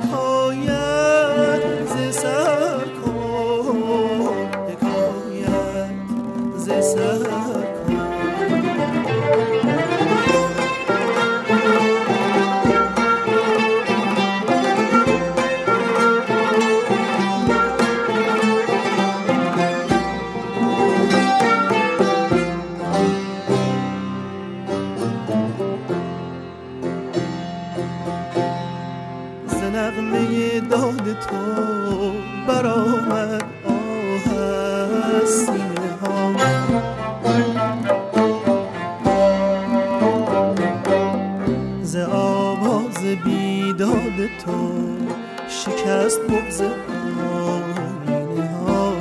حکایت ز سر کن، حکایت ز سر کن. نغمه داد تو برآمد آه از سینه ها، ز آواز بیداد تو شکست بغض آینه ها.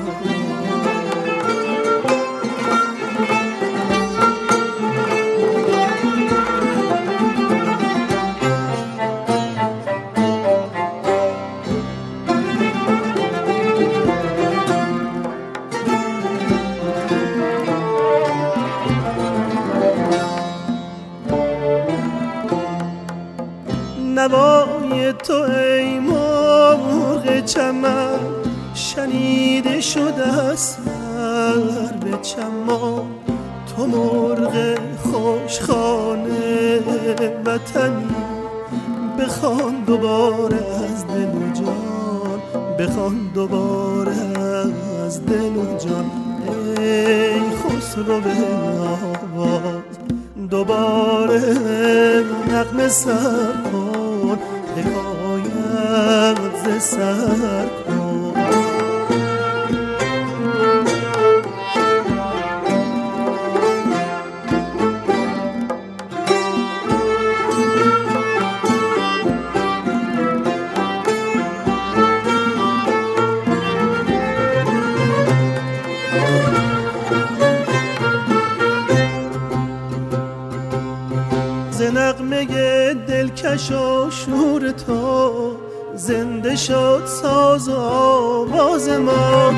نوای تو ای مرغ چمن شنیده شده از سر به چمان، تو مرغ خوشخانه وطنی بخوان دوباره از دل و جان، بخوان دوباره از دل و جان. ای خسرو به آواز دوباره نغمه سر کن، حکایت ز سر کن. ز نغمه دلکش و شور تو زنده شد ساز و آواز ما،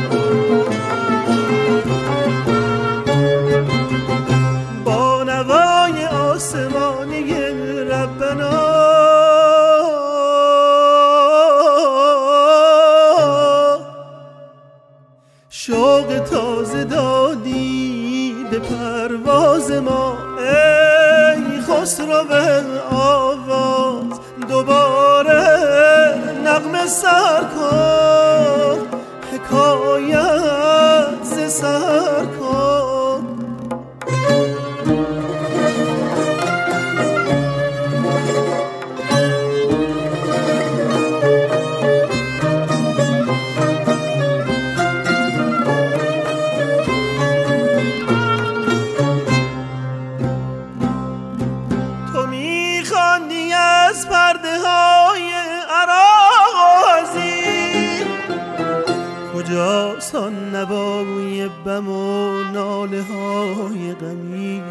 با نوای آسمانی ربنا شوق تازه دادی به پرواز ما. خسرو به آواز دوباره نغمه سر کن، حکایت ز سر کن. از پرده های عراقی کجاست آن نوای بم و ناله های غمی؟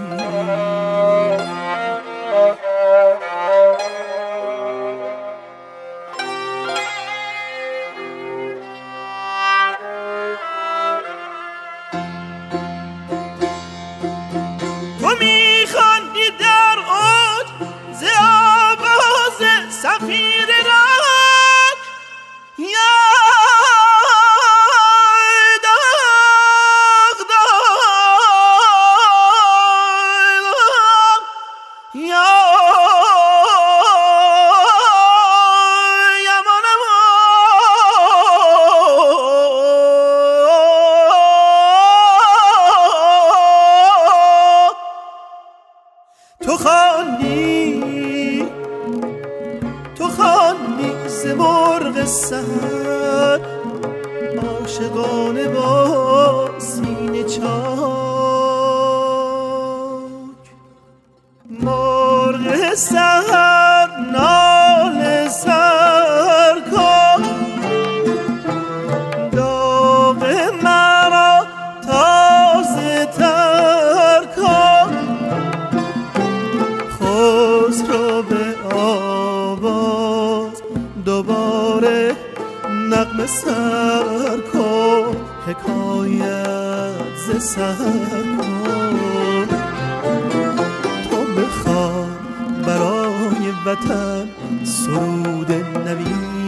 تو میخواندی در اوج ز آواز صفیر رنگ، یا داغ داغ یا یمانم تو خواندی ز مرغ سحر عاشقانه با سینه چاک، مرغ سحر ناله سر کن، داغ مرا تازه تر کن. خسرو به آواز دوباره نغمه سر کن، حکایت ز سر کن. تو بخوان برای وطن سرود نوین